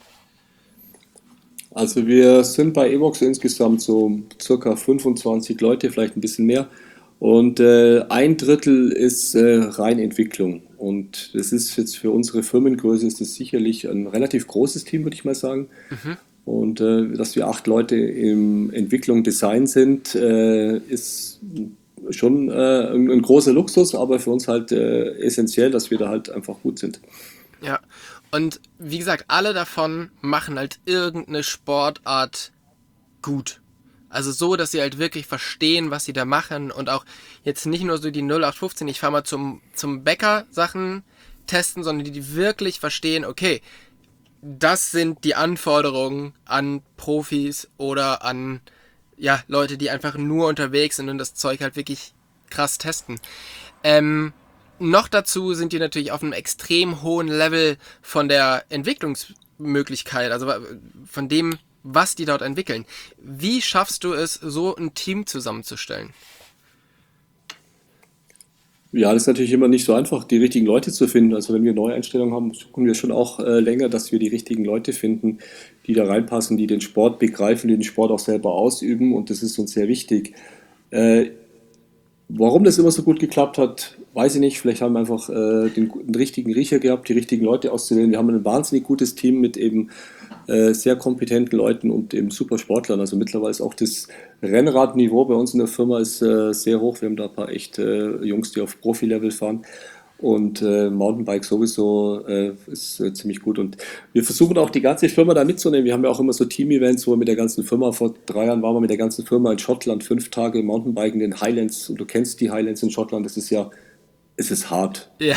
Also wir sind bei Evox insgesamt so circa fünfundzwanzig Leute, vielleicht ein bisschen mehr. Und äh, ein Drittel ist äh, rein Entwicklung. Und das ist jetzt für unsere Firmengröße ist das sicherlich ein relativ großes Team, würde ich mal sagen. Mhm. Und äh, dass wir acht Leute im Entwicklung, Design sind, äh, ist schon äh, ein, ein großer Luxus, aber für uns halt äh, essentiell, dass wir da halt einfach gut sind. Ja, und wie gesagt, alle davon machen halt irgendeine Sportart gut. Also so, dass sie halt wirklich verstehen, was sie da machen und auch jetzt nicht nur so die null acht fünfzehn, ich fahre mal zum, zum Bäcker Sachen testen, sondern die, die wirklich verstehen, okay, das sind die Anforderungen an Profis oder an ja, Leute, die einfach nur unterwegs sind und das Zeug halt wirklich krass testen. Ähm, noch dazu sind die natürlich auf einem extrem hohen Level von der Entwicklungsmöglichkeit, also von dem, was die dort entwickeln. Wie schaffst du es, so ein Team zusammenzustellen? Ja, das ist natürlich immer nicht so einfach, die richtigen Leute zu finden. Also wenn wir neue Einstellungen haben, suchen wir schon auch äh, länger, dass wir die richtigen Leute finden, die da reinpassen, die den Sport begreifen, die den Sport auch selber ausüben und das ist uns sehr wichtig. Äh, Warum das immer so gut geklappt hat, weiß ich nicht. Vielleicht haben wir einfach äh, den, den richtigen Riecher gehabt, die richtigen Leute auszuwählen. Wir haben ein wahnsinnig gutes Team mit eben äh, sehr kompetenten Leuten und eben super Sportlern. Also mittlerweile ist auch das Rennradniveau bei uns in der Firma ist, äh, sehr hoch. Wir haben da ein paar echt äh, Jungs, die auf Profi-Level fahren. Und äh, Mountainbike sowieso äh, ist äh, ziemlich gut. Und wir versuchen auch die ganze Firma da mitzunehmen. Wir haben ja auch immer so Team-Events, wo wir mit der ganzen Firma, vor drei Jahren waren wir mit der ganzen Firma in Schottland, fünf Tage Mountainbiken in den Highlands. Und du kennst die Highlands in Schottland, das ist ja, es ist hart. Ja.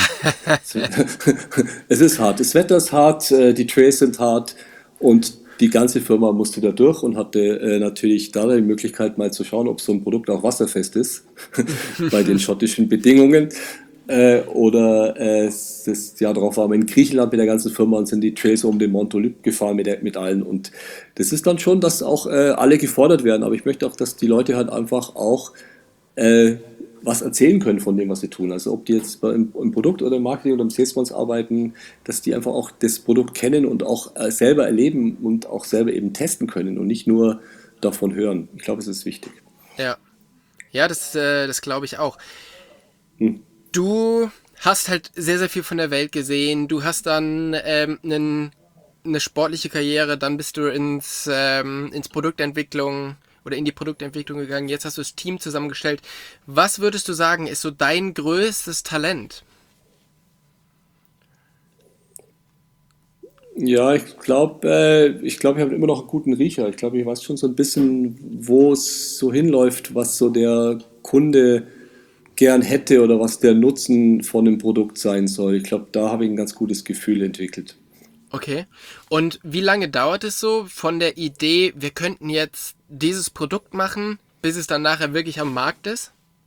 Es ist hart. Das Wetter ist hart, äh, die Trails sind hart und die ganze Firma musste da durch und hatte äh, natürlich da die Möglichkeit mal zu schauen, ob so ein Produkt auch wasserfest ist bei den schottischen Bedingungen. Äh, oder äh, das Jahr darauf waren wir in Griechenland mit der ganzen Firma und sind die Trails um den Mont Olympe gefahren mit, der, mit allen. Und das ist dann schon, dass auch äh, alle gefordert werden. Aber ich möchte auch, dass die Leute halt einfach auch äh, was erzählen können von dem, was sie tun. Also ob die jetzt im, im Produkt oder im Marketing oder im Salesforce arbeiten, dass die einfach auch das Produkt kennen und auch äh, selber erleben und auch selber eben testen können und nicht nur davon hören. Ich glaube, es ist wichtig. Ja, ja, das, äh, das glaube ich auch. Hm. Du hast halt sehr, sehr viel von der Welt gesehen. Du hast dann ähm, einen, eine sportliche Karriere, dann bist du ins, ähm, ins Produktentwicklung oder in die Produktentwicklung gegangen. Jetzt hast du das Team zusammengestellt. Was würdest du sagen, ist so dein größtes Talent? Ja, ich glaube, äh, ich glaube, ich habe immer noch einen guten Riecher. Ich glaube, ich weiß schon so ein bisschen, wo es so hinläuft, was so der Kunde gern hätte oder was der Nutzen von dem Produkt sein soll. Ich glaube, da habe ich ein ganz gutes Gefühl entwickelt. Okay. Und wie lange dauert es so von der Idee, wir könnten jetzt dieses Produkt machen, bis es dann nachher wirklich am Markt ist?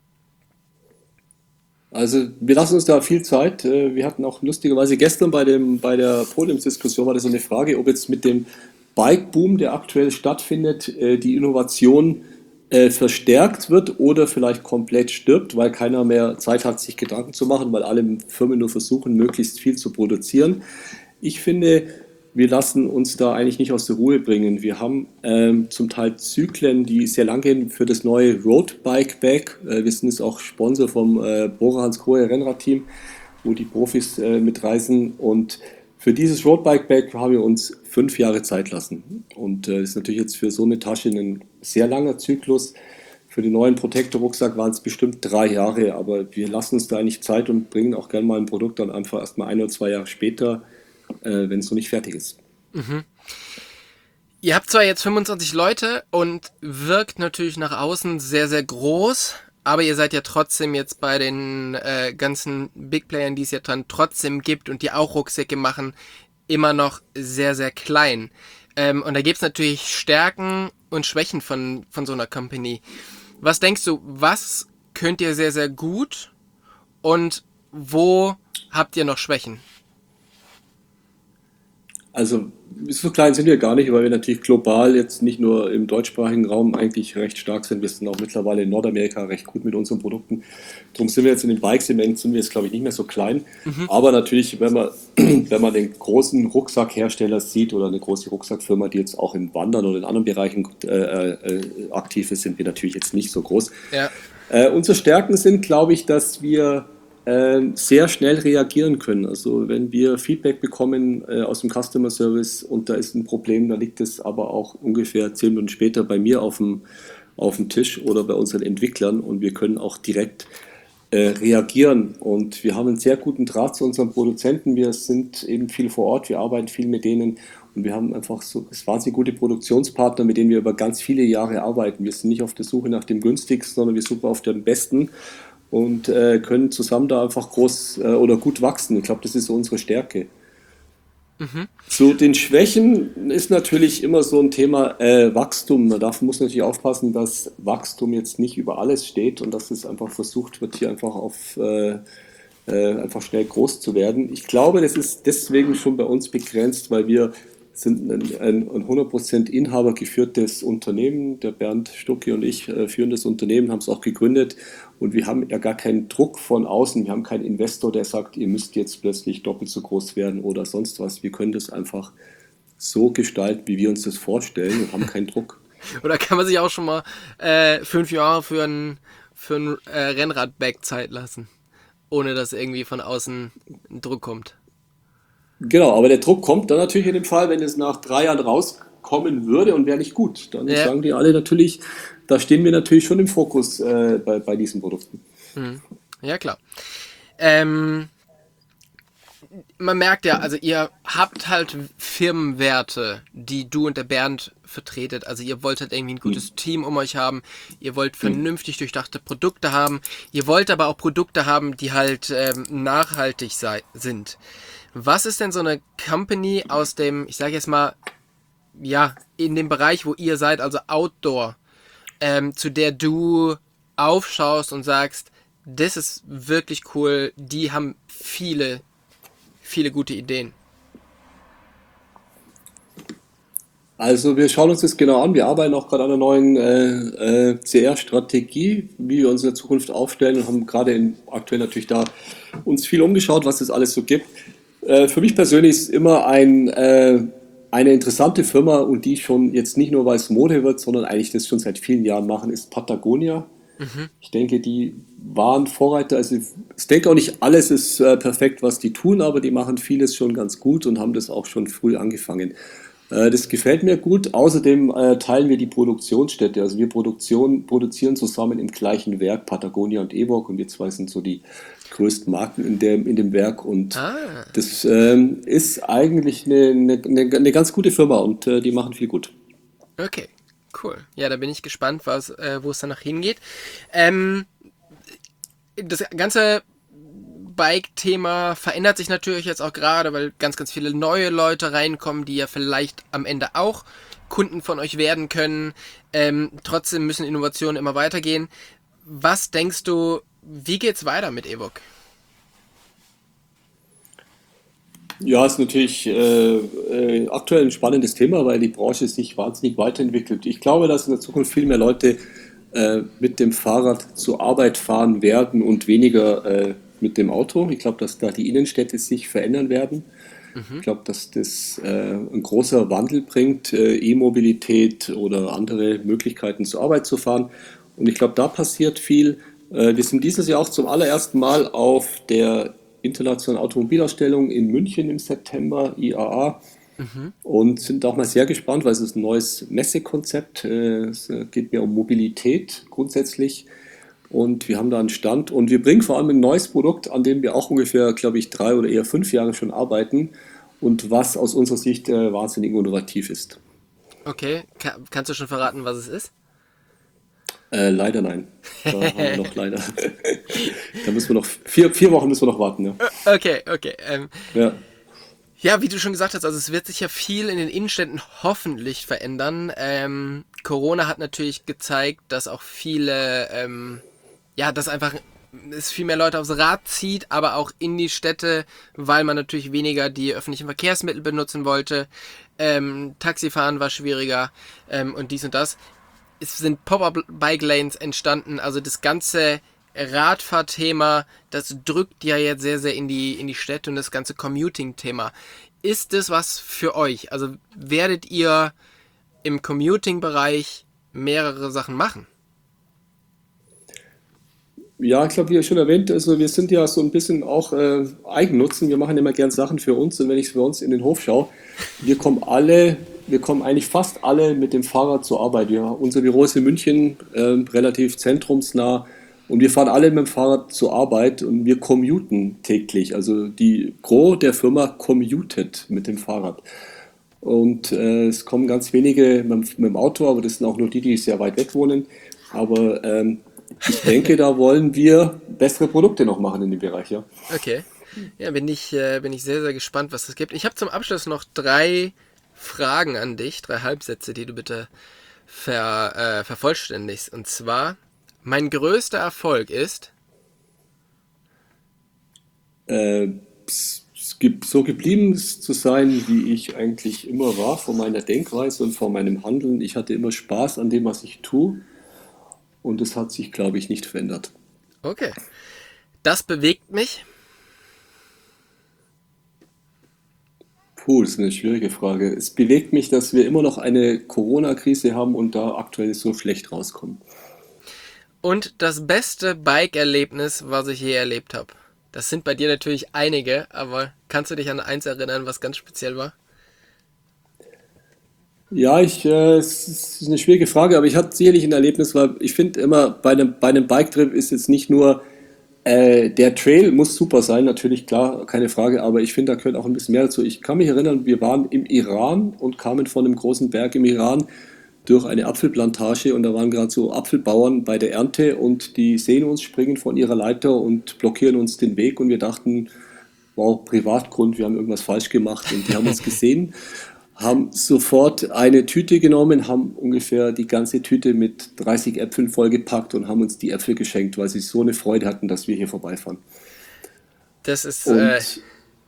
Also wir lassen uns da viel Zeit. Äh, Wir hatten auch lustigerweise gestern bei dem, bei der Podiumsdiskussion war das so eine Frage, ob jetzt mit dem Bike-Boom, der aktuell stattfindet, äh, die Innovation äh, verstärkt wird oder vielleicht komplett stirbt, weil keiner mehr Zeit hat, sich Gedanken zu machen, weil alle Firmen nur versuchen, möglichst viel zu produzieren. Ich finde, wir lassen uns da eigentlich nicht aus der Ruhe bringen. Wir haben ähm, zum Teil Zyklen, die sehr lang gehen für das neue Road Bike Bag. Äh, wir sind jetzt auch Sponsor vom äh, Bora Hansgrohe Rennradteam, wo die Profis äh, mitreisen. Und für dieses Road Bike Bag haben wir uns fünf Jahre Zeit lassen. Und äh, das ist natürlich jetzt für so eine Tasche ein sehr langer Zyklus. Für den neuen Protector-Rucksack waren es bestimmt drei Jahre, aber wir lassen uns da eigentlich Zeit und bringen auch gerne mal ein Produkt dann einfach erst mal ein oder zwei Jahre später, äh, wenn es noch nicht fertig ist. Ihr habt zwar jetzt fünfundzwanzig Leute und wirkt natürlich nach außen sehr, sehr groß, aber ihr seid ja trotzdem jetzt bei den äh, ganzen Big Playern, die es ja dann trotzdem gibt und die auch Rucksäcke machen, immer noch sehr, sehr klein. Ähm, und da gibt es natürlich Stärken und Schwächen von, von so einer Company. Was denkst du, was könnt ihr sehr, sehr gut und wo habt ihr noch Schwächen? Also so klein sind wir gar nicht, weil wir natürlich global jetzt nicht nur im deutschsprachigen Raum eigentlich recht stark sind. Wir sind auch mittlerweile in Nordamerika recht gut mit unseren Produkten. Darum sind wir jetzt in den Bike-Segment, sind wir jetzt glaube ich nicht mehr so klein. Mhm. Aber natürlich, wenn man, wenn man den großen Rucksackhersteller sieht oder eine große Rucksackfirma, die jetzt auch im Wandern oder in anderen Bereichen äh, äh, aktiv ist, sind wir natürlich jetzt nicht so groß. Ja. Äh, unsere Stärken sind, glaube ich, dass wir sehr schnell reagieren können. Also wenn wir Feedback bekommen äh, aus dem Customer Service und da ist ein Problem, dann liegt es aber auch ungefähr zehn Minuten später bei mir auf dem, auf dem Tisch oder bei unseren Entwicklern und wir können auch direkt äh, reagieren. Und wir haben einen sehr guten Draht zu unseren Produzenten. Wir sind eben viel vor Ort, wir arbeiten viel mit denen und wir haben einfach so wahnsinnig gute Produktionspartner, mit denen wir über ganz viele Jahre arbeiten. Wir sind nicht auf der Suche nach dem günstigsten, sondern wir suchen auf den besten. Und äh, können zusammen da einfach groß äh, oder gut wachsen. Ich glaube, das ist so unsere Stärke. Mhm. Zu den Schwächen ist natürlich immer so ein Thema äh, Wachstum. Man darf, muss natürlich aufpassen, dass Wachstum jetzt nicht über alles steht und dass es einfach versucht wird, hier einfach auf äh, äh, einfach schnell groß zu werden. Ich glaube, das ist deswegen schon bei uns begrenzt, weil wir sind ein, ein, ein hundert Prozent Inhaber geführtes Unternehmen. Der Bernd Stucki und ich äh, führen das Unternehmen, haben es auch gegründet und wir haben ja gar keinen Druck von außen. Wir haben keinen Investor, der sagt, ihr müsst jetzt plötzlich doppelt so groß werden oder sonst was. Wir können das einfach so gestalten, wie wir uns das vorstellen und haben keinen Druck. Oder kann man sich auch schon mal äh, fünf Jahre für ein für ein äh, Rennrad-Bag Zeit lassen, ohne dass irgendwie von außen ein Druck kommt. Genau, aber der Druck kommt dann natürlich in dem Fall, wenn es nach drei Jahren rauskommen würde und wäre nicht gut. Dann Ja. sagen die alle natürlich, da stehen wir natürlich schon im Fokus äh, bei, bei diesen Produkten. Ja, klar. Ähm, man merkt ja, also ihr habt halt Firmenwerte, die du und der Bernd vertretet. Also ihr wollt halt irgendwie ein gutes Team um euch haben. Ihr wollt vernünftig durchdachte Produkte haben. Ihr wollt aber auch Produkte haben, die halt ähm, nachhaltig sei, sind. Was ist denn so eine Company aus dem, ich sage jetzt mal, ja, in dem Bereich, wo ihr seid, also Outdoor, ähm, zu der du aufschaust und sagst, das ist wirklich cool, die haben viele, viele gute Ideen. Also wir schauen uns das genau an. Wir arbeiten auch gerade an einer neuen äh, äh, C R-Strategie, wie wir uns in der Zukunft aufstellen und haben gerade in, aktuell natürlich da uns viel umgeschaut, was es alles so gibt. Äh, für mich persönlich ist immer ein, äh, eine interessante Firma und die schon jetzt nicht nur, weil es Mode wird, sondern eigentlich das schon seit vielen Jahren machen, ist Patagonia. Ich denke, die waren Vorreiter. Also ich denke auch nicht alles ist äh, perfekt, was die tun, aber die machen vieles schon ganz gut und haben das auch schon früh angefangen. Äh, das gefällt mir gut. Außerdem äh, teilen wir die Produktionsstätte. Also wir Produktion, produzieren zusammen im gleichen Werk, Patagonia und Evoque, und wir zwei sind so die größten Marken in dem, in dem Werk. Und Ah, das ähm, ist eigentlich eine, eine, eine, eine ganz gute Firma und äh, die machen viel gut. okay, cool. Ja, da bin ich gespannt, was, äh, wo es danach hingeht. Ähm, das ganze Bike-Thema verändert sich natürlich jetzt auch gerade, weil ganz, ganz viele neue Leute reinkommen, die ja vielleicht am Ende auch Kunden von euch werden können. Ähm, trotzdem müssen Innovationen immer weitergehen. Was denkst du, wie geht's weiter mit Evoque? Ja, ist natürlich äh, äh, aktuell ein spannendes Thema, weil die Branche sich wahnsinnig weiterentwickelt. Ich glaube, dass in der Zukunft viel mehr Leute äh, mit dem Fahrrad zur Arbeit fahren werden und weniger äh, mit dem Auto. Ich glaube, dass da die Innenstädte sich verändern werden. Ich glaube, dass das äh, ein großer Wandel bringt, äh, E-Mobilität oder andere Möglichkeiten zur Arbeit zu fahren. Und ich glaube, da passiert viel. Äh, wir sind dieses Jahr auch zum allerersten Mal auf der Internationalen Automobilausstellung in München im September, I A A, und sind auch mal sehr gespannt, weil es ist ein neues Messekonzept. Äh, Es äh, geht mehr um Mobilität grundsätzlich. Und wir haben da einen Stand und wir bringen vor allem ein neues Produkt, an dem wir auch ungefähr, glaube ich, drei oder eher fünf Jahre schon arbeiten und was aus unserer Sicht äh, wahnsinnig innovativ ist. Okay, Ka kannst du schon verraten, was es ist? Äh, leider nein. Da haben wir noch leider. Da müssen wir noch vier, vier Wochen müssen wir noch warten. Ja. Okay, okay. Ähm, Ja. ja, wie du schon gesagt hast, also es wird sich ja viel in den Innenstädten hoffentlich verändern. Ähm, Corona hat natürlich gezeigt, dass auch viele, ähm, ja, dass einfach es viel mehr Leute aufs Rad zieht, aber auch in die Städte, weil man natürlich weniger die öffentlichen Verkehrsmittel benutzen wollte. Ähm, Taxifahren war schwieriger ähm, und dies und das. Es sind Pop-up-Bike-Lanes entstanden, also das ganze Radfahrthema, das drückt ja jetzt sehr, sehr in die, in die Städte und das ganze Commuting-Thema. Ist das was für euch? Also werdet ihr im Commuting-Bereich mehrere Sachen machen? Ja, ich glaube, wie schon erwähnt, also wir sind ja so ein bisschen auch äh, Eigennutzen. Wir machen immer gern Sachen für uns und wenn ich für uns in den Hof schaue, wir kommen alle, wir kommen eigentlich fast alle mit dem Fahrrad zur Arbeit. Ja, unser Büro ist in München, ähm, relativ zentrumsnah und wir fahren alle mit dem Fahrrad zur Arbeit und wir commuten täglich. Also die Gros der Firma commutet mit dem Fahrrad. Und äh, es kommen ganz wenige mit, dem- mit dem Auto, aber das sind auch nur die, die sehr weit weg wohnen. Aber ähm, ich denke, da wollen wir bessere Produkte noch machen in dem Bereich, ja. Okay. Ja, bin ich, äh, bin ich sehr, sehr gespannt, was es gibt. Ich habe zum Abschluss noch drei Fragen an dich, drei Halbsätze, die du bitte ver, äh, vervollständigst. Und zwar, mein größter Erfolg ist. Äh, es es gibt so geblieben zu sein, wie ich eigentlich immer war, von meiner Denkweise und von meinem Handeln. Ich hatte immer Spaß an dem, was ich tue und es hat sich, glaube ich, nicht verändert. Okay. Das bewegt mich. Puh, das ist eine schwierige Frage. Es bewegt mich, dass wir immer noch eine Corona-Krise haben und da aktuell so schlecht rauskommen. Und das beste Bike-Erlebnis, was ich je erlebt habe. Das sind bei dir natürlich einige, aber kannst du dich an eins erinnern, was ganz speziell war? Ja, ich, äh, es ist eine schwierige Frage, aber ich hatte sicherlich ein Erlebnis, weil ich finde immer, bei einem, bei einem Bike-Trip ist jetzt nicht nur, äh, der Trail muss super sein, natürlich, klar, keine Frage, aber ich finde, da gehört auch ein bisschen mehr dazu. Ich kann mich erinnern, wir waren im Iran und kamen von einem großen Berg im Iran durch eine Apfelplantage und da waren gerade so Apfelbauern bei der Ernte und die sehen uns, springen von ihrer Leiter und blockieren uns den Weg und wir dachten, wow, Privatgrund, wir haben irgendwas falsch gemacht und die haben uns gesehen, haben sofort eine Tüte genommen, haben ungefähr die ganze Tüte mit dreißig Äpfeln vollgepackt und haben uns die Äpfel geschenkt, weil sie so eine Freude hatten, dass wir hier vorbeifahren. Das ist, äh, Und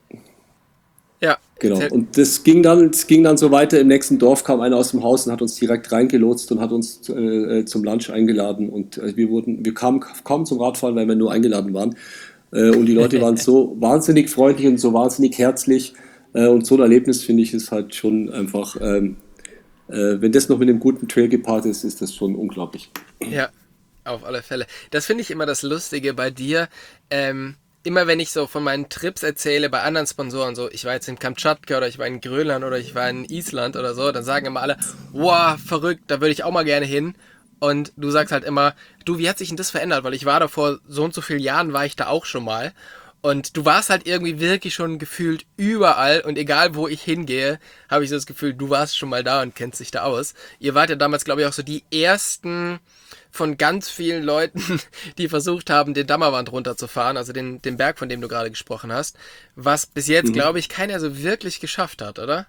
ja, genau, erzähl. und das ging dann, es ging dann so weiter. Im nächsten Dorf kam einer aus dem Haus und hat uns direkt reingelotst und hat uns äh, zum Lunch eingeladen. Und äh, wir wurden, wir kamen kaum zum Radfahren, weil wir nur eingeladen waren. Äh, und die Leute waren so wahnsinnig freundlich und so wahnsinnig herzlich. Äh, und so ein Erlebnis finde ich ist halt schon einfach, ähm, äh, wenn das noch mit einem guten Trail gepaart ist, ist das schon unglaublich. Ja, auf alle Fälle. Das finde ich immer das Lustige bei dir. Ähm, immer wenn ich so von meinen Trips erzähle bei anderen Sponsoren, so ich war jetzt in Kamtschatka oder ich war in Grönland oder ich war in Island oder so, dann sagen immer alle, wow, verrückt, da würde ich auch mal gerne hin. Und du sagst halt immer, du, wie hat sich denn das verändert? Weil ich war da vor so und so vielen Jahren, war ich da auch schon mal. Und du warst halt irgendwie wirklich schon gefühlt überall und egal wo ich hingehe, habe ich so das Gefühl, du warst schon mal da und kennst dich da aus. Ihr wart ja damals, glaube ich, auch so die ersten von ganz vielen Leuten, die versucht haben, den Dammerwand runterzufahren, also den, den Berg, von dem du gerade gesprochen hast, was bis jetzt, Mhm. glaube ich, keiner so wirklich geschafft hat, oder?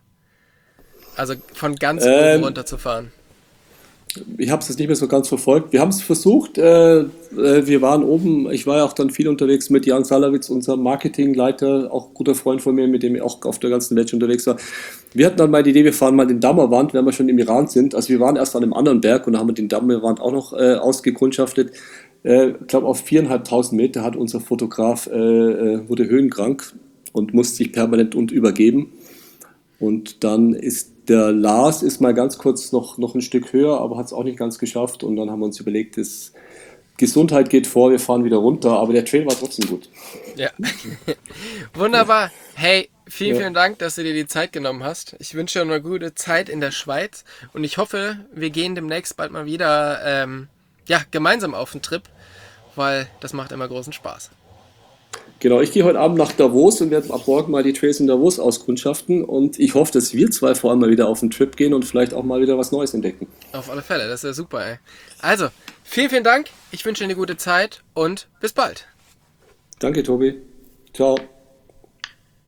Also von ganz oben Ähm, runterzufahren. Ich habe es jetzt nicht mehr so ganz verfolgt. Wir haben es versucht. Äh, äh, wir waren oben. Ich war ja auch dann viel unterwegs mit Jan Salawitz, unserem Marketingleiter, auch guter Freund von mir, mit dem ich auch auf der ganzen Welt schon unterwegs war. Wir hatten dann mal die Idee, wir fahren mal den Dammerwand, wenn wir schon im Iran sind. Also wir waren erst an einem anderen Berg und da haben wir den Dammerwand auch noch äh, ausgekundschaftet. Äh, ich glaube, auf viertausendfünfhundert Meter hat unser Fotograf, äh, äh, wurde höhenkrank und musste sich permanent und übergeben. Und dann ist der Lars ist mal ganz kurz noch, noch ein Stück höher, aber hat es auch nicht ganz geschafft. Und dann haben wir uns überlegt, das Gesundheit geht vor, wir fahren wieder runter. Aber der Trail war trotzdem gut. Ja. Wunderbar. Hey, vielen, Ja, vielen Dank, dass du dir die Zeit genommen hast. Ich wünsche dir eine gute Zeit in der Schweiz und ich hoffe, wir gehen demnächst bald mal wieder ähm, ja, gemeinsam auf einen Trip, weil das macht immer großen Spaß. genau. Ich gehe heute Abend nach Davos und werde ab morgen mal die Trails in Davos auskundschaften. Und ich hoffe, dass wir zwei vor allem mal wieder auf einen Trip gehen und vielleicht auch mal wieder was Neues entdecken. Auf alle Fälle, das ist ja super, ey. Also, vielen, vielen Dank. Ich wünsche dir eine gute Zeit und bis bald. Danke, Tobi. Ciao.